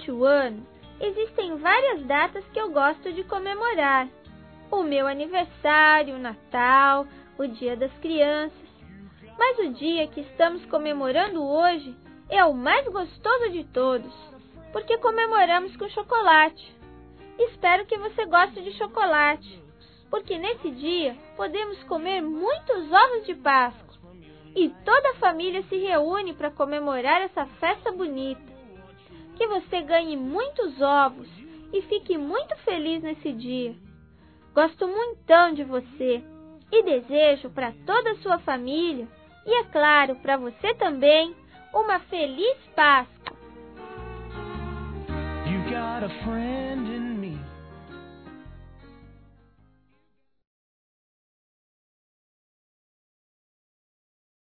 Durante o ano, existem várias datas que eu gosto de comemorar. O meu aniversário, o Natal, o Dia das Crianças. Mas o dia que estamos comemorando hoje é o mais gostoso de todos, porque comemoramos com chocolate. Espero que você goste de chocolate, porque nesse dia podemos comer muitos ovos de Páscoa e toda a família se reúne para comemorar essa festa bonita. Que você ganhe muitos ovos e fique muito feliz nesse dia. Gosto muitão de você e desejo para toda a sua família e, é claro, para você também, uma feliz Páscoa. You got a friend in